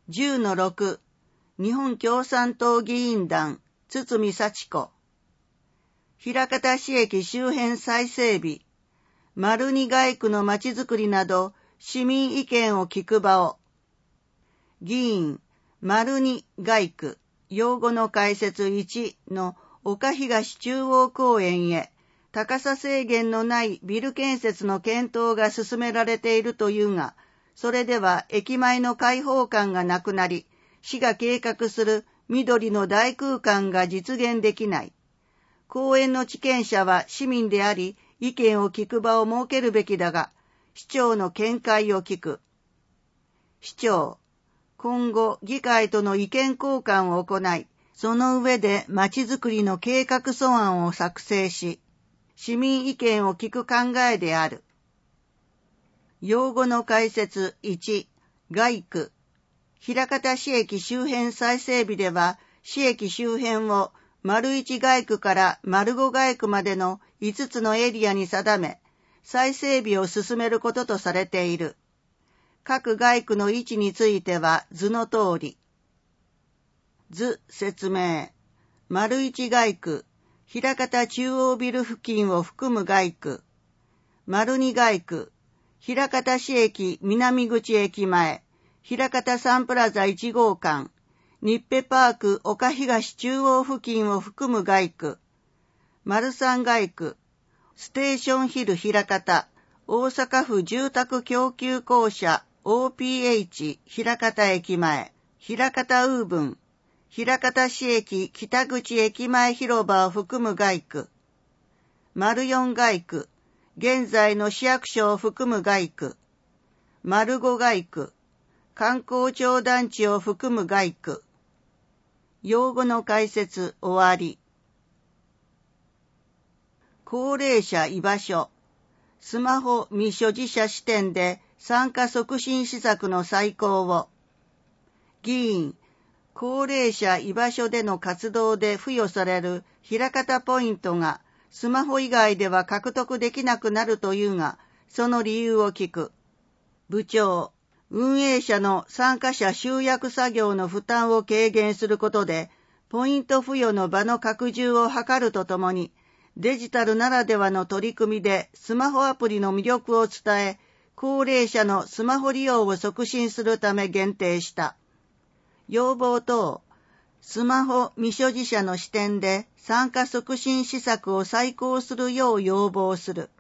10-6 日本共産党議員団堤幸子枚方市駅周辺再整備丸二街区のまちづくりなど市民意見を聞く場を議員丸二街区用語の解説1の岡東中央公園へ高さ制限のないビル建設の検討が進められているというが、それでは駅前の開放感がなくなり、市が計画する緑の大空間が実現できない。公園の地権者は市民であり、意見を聞く場を設けるべきだが、市長の見解を聞く。市長、今後議会との意見交換を行い、その上でまちづくりの計画素案を作成し、市民意見を聞く考えである。用語の解説1、街区。枚方市駅周辺再整備では、市駅周辺を丸一街区から丸五街区までの5つのエリアに定め、再整備を進めることとされている。各街区の位置については図の通り。図説明。丸一街区。枚方中央ビル付近を含む街区。丸二街区。枚方市駅南口駅前。枚方サンプラザ1号館。日ペパーク岡東中央付近を含む街区。丸三街区。ステーションヒル枚方。大阪府住宅供給公社 OPH 枚方駅前。枚方ウーブン。枚方市駅北口駅前広場を含む街区。丸四街区。現在の市役所を含む街区。丸五街区。観光庁団地を含む街区。用語の解説終わり。高齢者居場所。スマホ未所持者視点で参加促進施策の再考を。議員。高齢者居場所での活動で付与される枚方ポイントがスマホ以外では獲得できなくなるというが、その理由を聞く。部長、運営者の参加者集約作業の負担を軽減することで、ポイント付与の場の拡充を図るとともに、デジタルならではの取り組みでスマホアプリの魅力を伝え、高齢者のスマホ利用を促進するため限定した。要望等、スマホ未所持者の視点で参加促進施策を再考するよう要望する。